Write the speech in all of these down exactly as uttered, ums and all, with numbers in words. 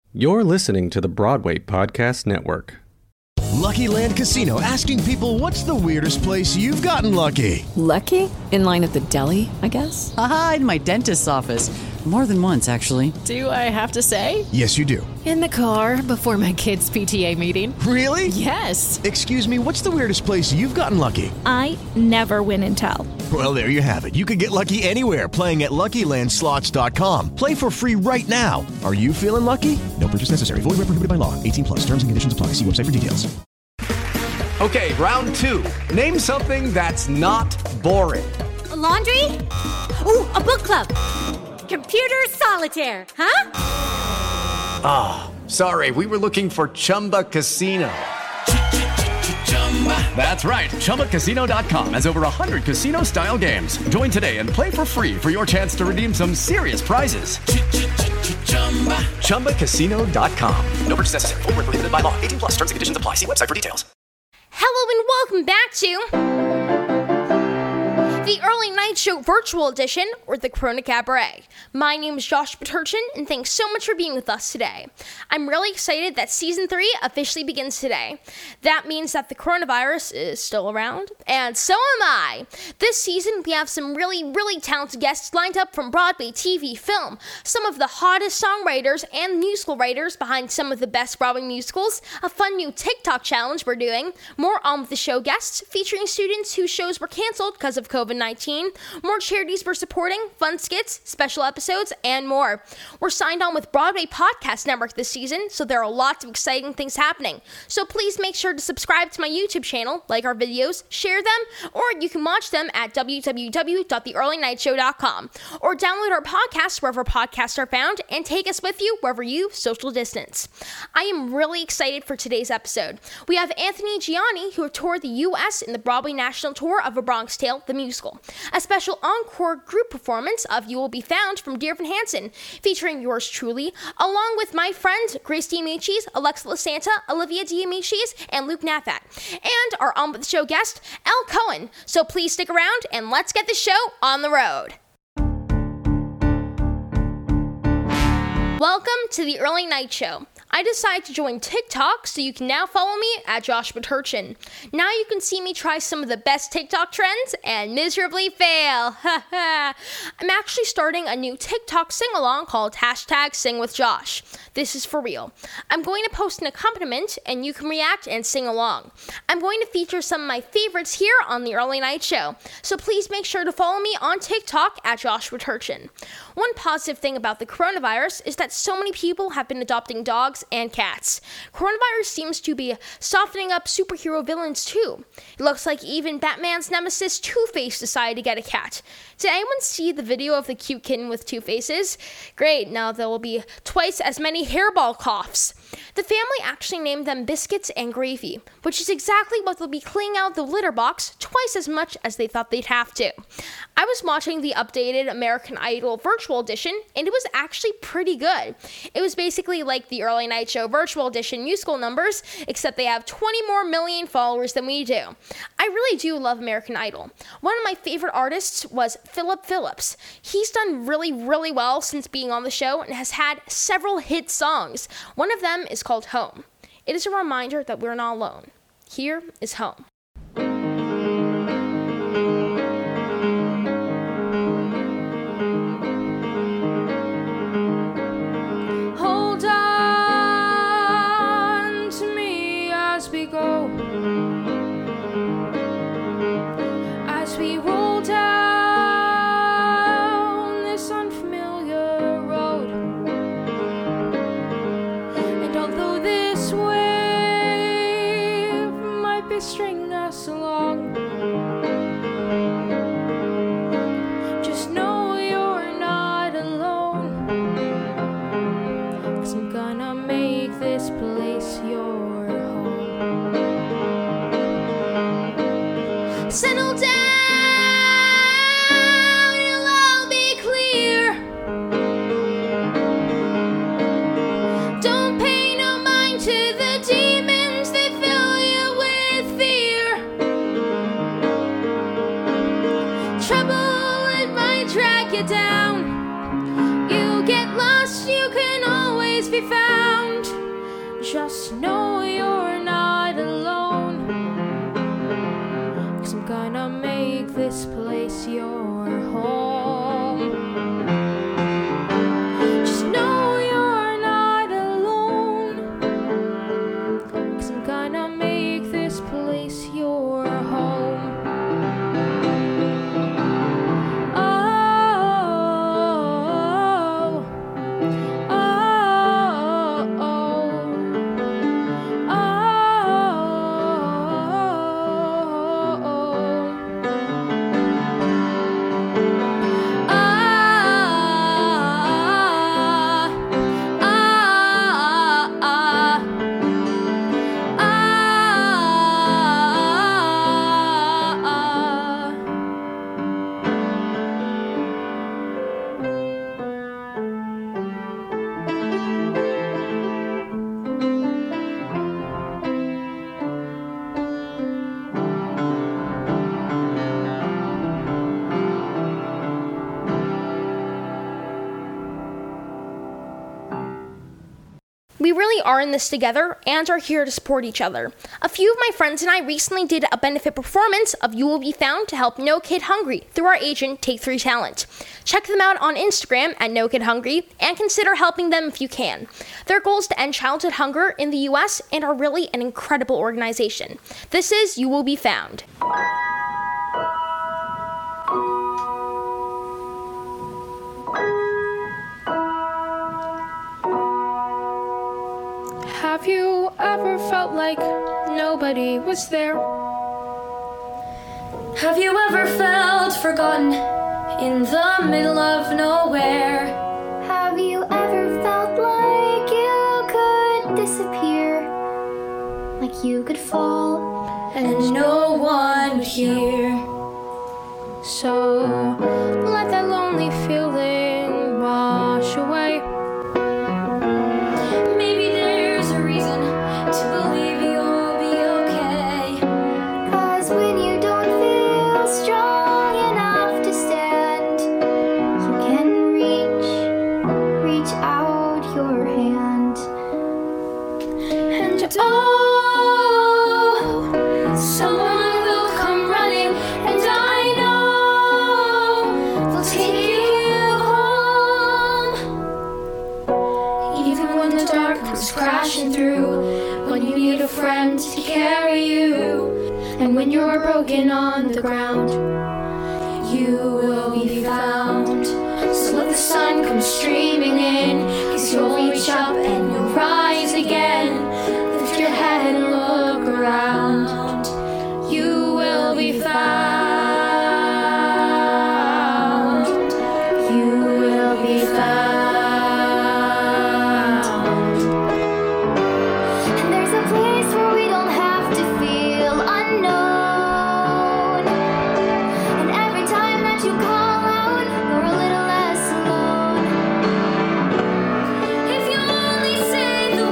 You're listening to the Broadway Podcast Network. Lucky Land Casino, asking people, what's the weirdest place you've gotten lucky? Lucky? In line at the deli, I guess? Aha, in my dentist's office. More than once, actually. Do I have to say? Yes, you do. In the car before my kids' P T A meeting. Really? Yes. Excuse me, what's the weirdest place you've gotten lucky? I never win and tell. Well, there you have it. You can get lucky anywhere, playing at Lucky Land Slots dot com. Play for free right now. Are you feeling lucky? No purchase necessary. Void where prohibited by law. eighteen plus. Terms and conditions apply. See website for details. Okay, round two. Name something that's not boring. A laundry? Ooh, a book club. Computer solitaire, huh? Ah, oh, sorry. We were looking for Chumba Casino. That's right. Chumba Casino dot com has over one hundred casino-style games. Join today and play for free for your chance to redeem some serious prizes. Chumba Casino dot com. No purchase necessary. Void where prohibited by law. eighteen plus. Terms and conditions apply. See website for details. Hello and welcome back to the Early Night Show Virtual Edition, or the Corona Cabaret. My name is Josh Paturchin, and thanks so much for being with us today. I'm really excited that Season three officially begins today. That means that the coronavirus is still around, and so am I. This season, we have some really, really talented guests lined up from Broadway, T V, film, some of the hottest songwriters and musical writers behind some of the best Broadway musicals, a fun new TikTok challenge we're doing, more On With The Show guests featuring students whose shows were canceled because of covid nineteen, more charities we're supporting, fun skits, special episodes, and more. We're signed on with Broadway Podcast Network this season, so there are lots of exciting things happening. So please make sure to subscribe to my YouTube channel, like our videos, share them, or you can watch them at w w w dot the early night show dot com, or download our podcast wherever podcasts are found, and take us with you wherever you social distance. I am really excited for today's episode. We have Anthony Gianni, who toured the U S in the Broadway National Tour of A Bronx Tale, the musical. A special encore group performance of You Will Be Found from Dear Evan Hansen, featuring yours truly, along with my friends Grace D'Amicis, Alexa LaSanta, Olivia D'Amicis, and Luke Nafat, and our On With The Show guest, Elle Cohen. So please stick around and let's get the show on the road. Welcome to the Early Night Show. I decided to join TikTok, so you can now follow me at Josh Paturchin. Now you can see me try some of the best TikTok trends and miserably fail. I'm actually starting a new TikTok sing-along called hashtag Sing With Josh. This is for real. I'm going to post an accompaniment, and you can react and sing along. I'm going to feature some of my favorites here on the Early Night Show, so please make sure to follow me on TikTok at Josh Paturchin. One positive thing about the coronavirus is that so many people have been adopting dogs and cats. Coronavirus seems to be softening up superhero villains too. It looks like even Batman's nemesis Two-Face decided to get a cat. Did anyone see the video of the cute kitten with two faces? Great, now there will be twice as many hairball coughs. The family actually named them Biscuits and Gravy, which is exactly what they'll be cleaning out the litter box twice as much as they thought they'd have to. I was watching the updated American Idol Virtual Edition, and it was actually pretty good. It was basically like the Early Night Show Virtual Edition musical numbers, except they have twenty more million followers than we do. I really do love American Idol. One of my favorite artists was Philip Phillips. He's done really, really well since being on the show and has had several hit songs. One of them is called Home. It is a reminder that we're not alone. Here is Home. Hold on to me as we go, as we roll down this unfamiliar road. And although this wave might be stringing us along, just know you're not alone, 'cause I'm gonna make this place your home. Settle down, it'll all be clear. Don't pay no mind to the demons, they fill you with fear. Trouble, it might drag you down. You get lost, you can always be found. Just know you're not alone, 'cause I'm gonna make this place your home. Just know you're not alone, 'cause I'm gonna make this place your home. We really are in this together and are here to support each other. A few of my friends and I recently did a benefit performance of You Will Be Found to help No Kid Hungry through our agent Take three Talent. Check them out on Instagram at No Kid Hungry and consider helping them if you can. Their goal is to end childhood hunger in the U S and are really an incredible organization. This is You Will Be Found. Have you ever felt like nobody was there? Have you ever felt forgotten in the middle of nowhere? Have you ever felt like you could disappear? Like you could fall and no one would hear? So let that lonely feeling wash away. Oh, someone will come running, and I know they'll take you home. Even when the dark comes crashing through, when you need a friend to carry you, and when you're broken on the ground, you will be found. So let the sun come streaming in, 'cause you'll reach up and you'll rise again. Lift your head and look around. You will be found. You will be found. And there's a place where we don't have to feel unknown. And every time that you call out, you're a little less alone. If you only say the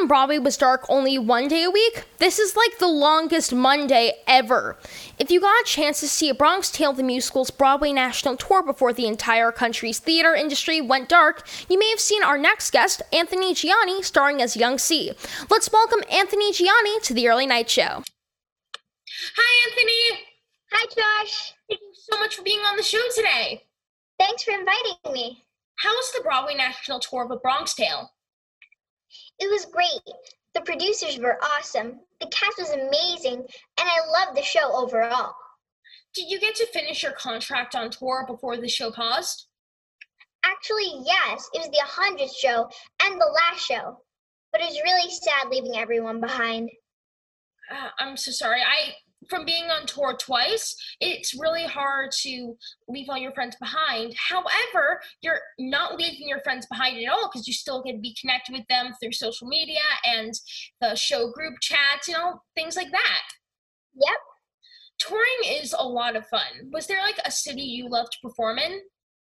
when Broadway was dark only one day a week, this is like the longest Monday ever. If you got a chance to see A Bronx Tale the Musical's Broadway national tour before the entire country's theater industry went dark, you may have seen our next guest, Anthony Gianni, starring as Young C. Let's welcome Anthony Gianni to the Early Night Show. Hi, Anthony. Hi, Josh. Thank you so much for being on the show today. Thanks for inviting me. How was the Broadway national tour of A Bronx Tale? It was great. The producers were awesome. The cast was amazing, and I loved the show overall. Did you get to finish your contract on tour before the show paused? Actually, yes. It was the hundredth show and the last show. But it was really sad leaving everyone behind. Uh, I'm so sorry. I, from being on tour twice, it's really hard to leave all your friends behind. However, you're not leaving your friends behind at all because you still get to be connected with them through social media and the show group chats, you know, things like that. Yep. Touring is a lot of fun. Was there like a city you loved to perform in?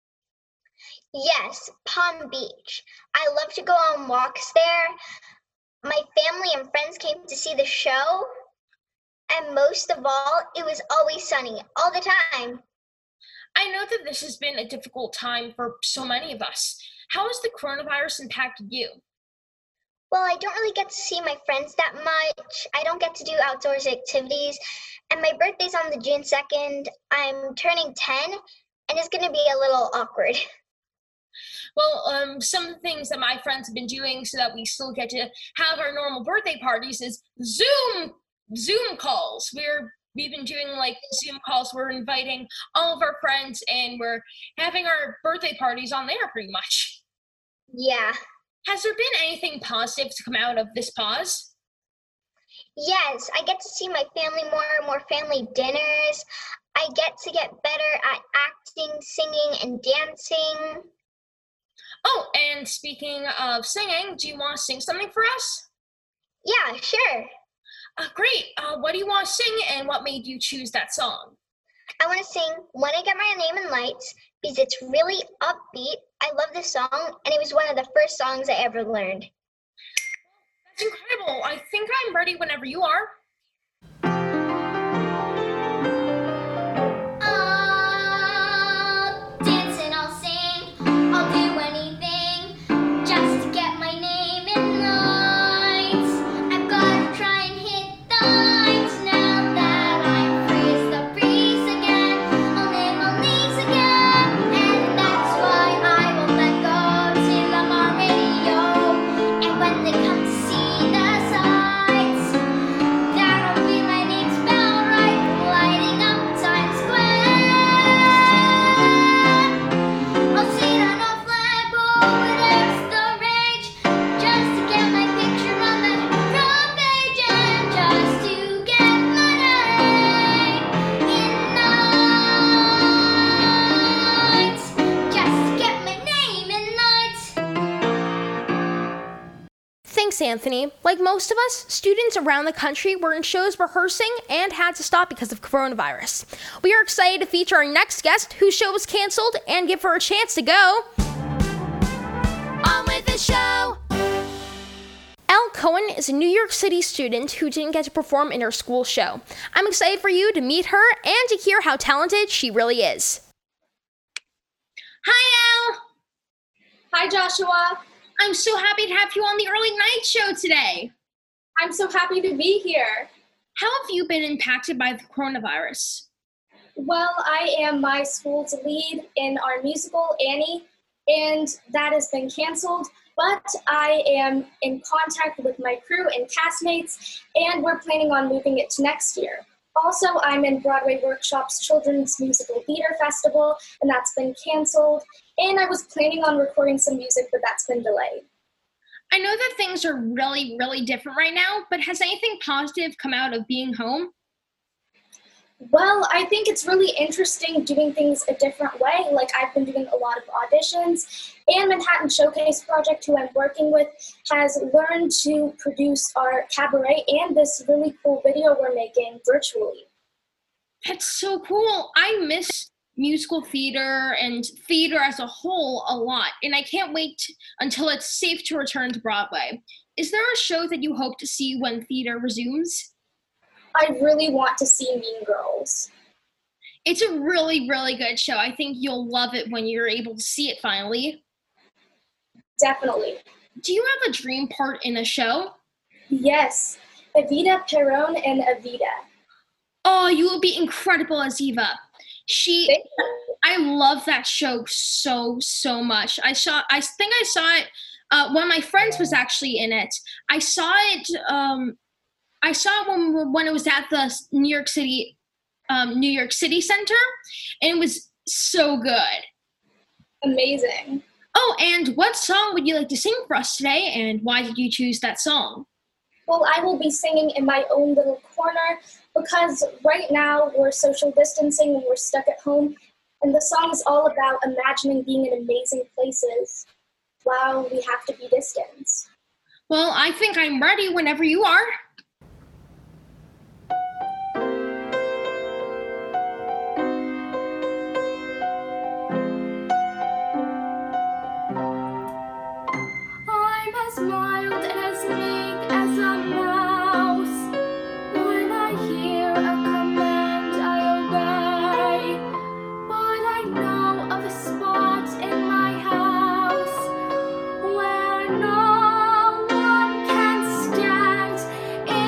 Yes, Palm Beach. I love to go on walks there. My family and friends came to see the show. And most of all, it was always sunny, all the time. I know that this has been a difficult time for so many of us. How has the coronavirus impacted you? Well, I don't really get to see my friends that much. I don't get to do outdoors activities. And my birthday's on the June second. I'm turning ten, and it's going to be a little awkward. Well, um, some of the things that my friends have been doing so that we still get to have our normal birthday parties is Zoom Zoom calls. We're we've been doing like Zoom calls. We're inviting all of our friends and we're having our birthday parties on there pretty much. Yeah. Has there been anything positive to come out of this pause? Yes, I get to see my family more, more family dinners. I get to get better at acting, singing, and dancing. Oh, and speaking of singing, do you want to sing something for us? Yeah, sure. Uh, great. Uh, what do you want to sing and what made you choose that song? I want to sing When I Get My Name in Lights because it's really upbeat. I love this song, and it was one of the first songs I ever learned. That's incredible. I think I'm ready whenever you are. I'll dance and I'll sing. I'll do anything just to get my name in lights. I've got to try and hit the lights now that I'm free as the breeze again. I'll name my knees again, and that's why I won't let go till I'm on radio. And when they come to see the sights, that'll be my name spelled right, lighting up Times Square. I'll sit on a flagpole with there's the rage, just to get my picture on the front page, and just to get my name in lights, just to get my name in lights. Thanks, Anthony. Like most of us, students around the country were in shows rehearsing and had to stop because of coronavirus. We are excited to feature our next guest, whose show was canceled, and give her a chance to go on with the show. Elle Cohen is a New York City student who didn't get to perform in her school show. I'm excited for you to meet her and to hear how talented she really is. Hi, Elle. Hi, Joshua. I'm so happy to have you on the Early Night Show today. I'm so happy to be here. How have you been impacted by the coronavirus? Well, I am my school's lead in our musical, Annie, and that has been canceled, but I am in contact with my crew and castmates, and we're planning on moving it to next year. Also, I'm in Broadway Workshop's Children's Musical Theater Festival, and that's been canceled. And I was planning on recording some music, but that's been delayed. I know that things are really, really different right now, but has anything positive come out of being home? Well, I think it's really interesting doing things a different way. Like, I've been doing a lot of auditions, and Manhattan Showcase Project, who I'm working with, has learned to produce our cabaret and this really cool video we're making virtually. That's so cool. I miss musical theater and theater as a whole a lot, and I can't wait until it's safe to return to Broadway. is there a show that you hope to see when theater resumes? I really want to see Mean Girls. It's a really, really good show. I think you'll love it when you're able to see it finally. Definitely. Do you have a dream part in a show? Yes, Evita Peron and Evita. Oh, you will be incredible as Eva. She, I love that show so, so much. I saw, I think I saw it, uh, one of my friends was actually in it. I saw it, um, I saw it when, when it was at the New York City Um, New York City Center, and it was so good. Amazing. Oh, and what song would you like to sing for us today, and why did you choose that song? Well, I will be singing in my own little corner because right now we're social distancing and we're stuck at home, and the song is all about imagining being in amazing places while we have to be distanced. Well, I think I'm ready whenever you are. As mild and as meek as a mouse. When I hear a command, I obey. But I know of a spot in my house where no one can stand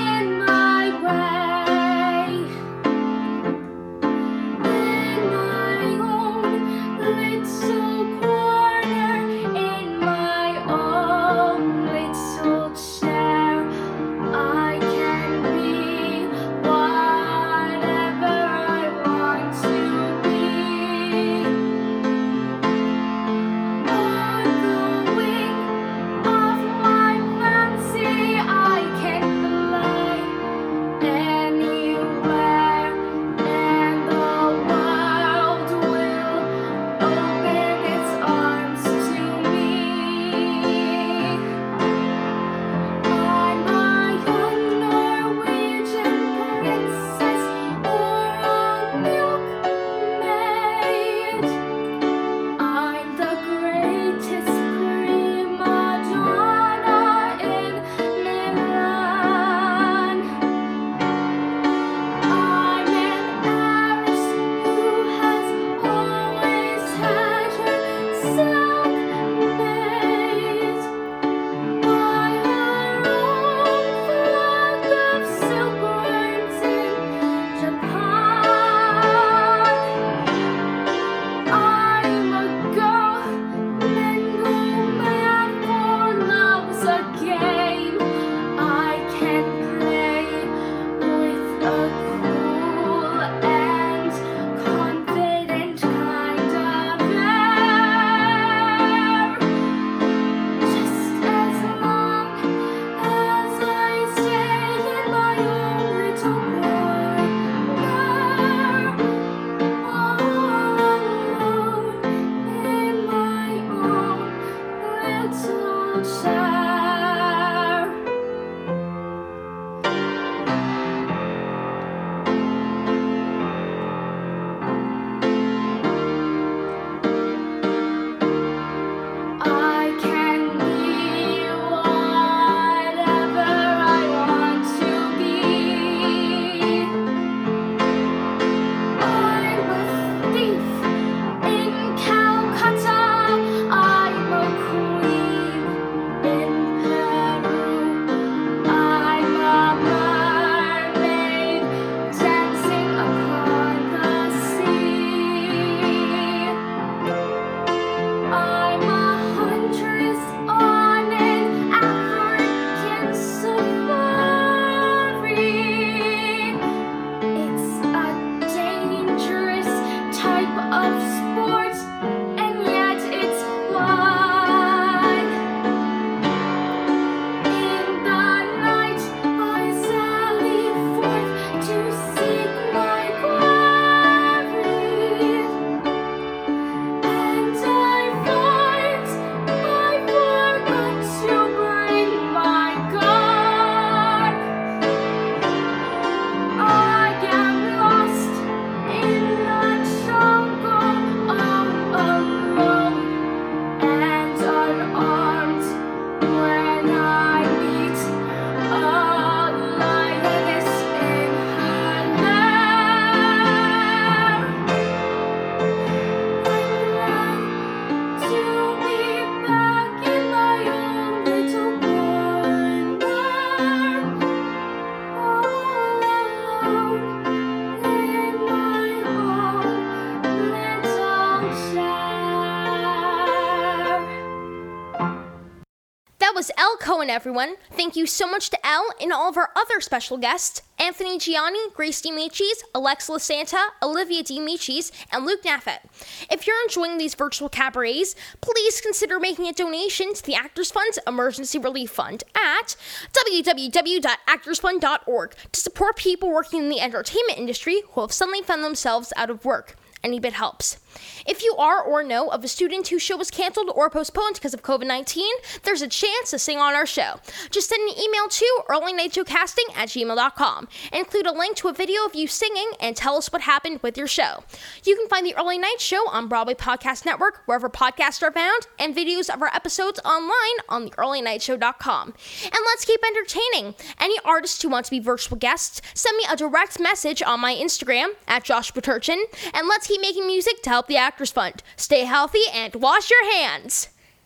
Cohen, everyone. Thank you so much to Elle and all of our other special guests, Anthony Gianni, Grace DiMichis, Alexa LaSanta, Olivia DiMichis, and Luke Naffett. If you're enjoying these virtual cabarets, please consider making a donation to the Actors Fund's Emergency Relief Fund at w w w dot actors fund dot org to support people working in the entertainment industry who have suddenly found themselves out of work. Any bit helps. If you are or know of a student whose show was canceled or postponed because of covid nineteen, there's a chance to sing on our show. Just send an email to early night show casting at gmail dot com and include a link to a video of you singing and tell us what happened with your show. You can find The Early Night Show on Broadway Podcast Network, wherever podcasts are found, and videos of our episodes online on the early night show dot com. And let's keep entertaining. Any artists who want to be virtual guests, send me a direct message on my Instagram at Josh Peturchin, and let's keep making music to help the Actors Fund. Stay healthy and wash your hands.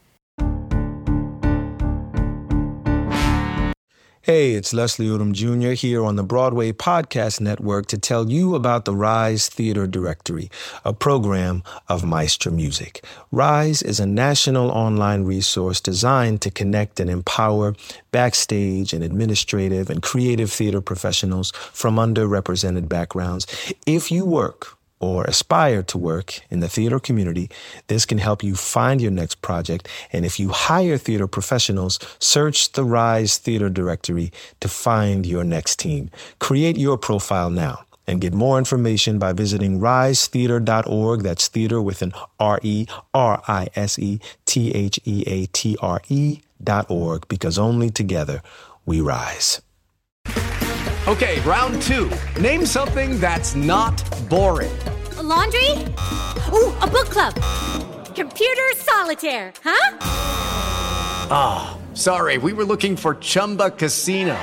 Hey, it's Leslie Odom Junior here on the Broadway Podcast Network to tell you about the Rise Theater Directory, a program of Maestro Music. Rise is a national online resource designed to connect and empower backstage and administrative and creative theater professionals from underrepresented backgrounds. If you work or aspire to work in the theater community, this can help you find your next project. And if you hire theater professionals, search the Rise Theater Directory to find your next team. Create your profile now and get more information by visiting rise theater dot org. That's theater with an R E R I S E T H E A T R E dot org, because only together we rise. Okay, round two. Name something that's not boring. A laundry? Ooh, a book club. Computer solitaire, huh? Ah, oh, sorry, we were looking for Chumba Casino.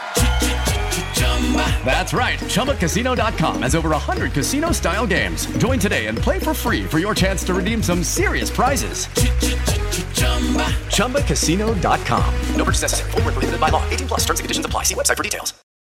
That's right, Chumba Casino dot com has over one hundred casino-style games. Join today and play for free for your chance to redeem some serious prizes. Chumba Casino dot com. No purchase necessary. Void where prohibited by law. eighteen plus terms and conditions apply. See website for details.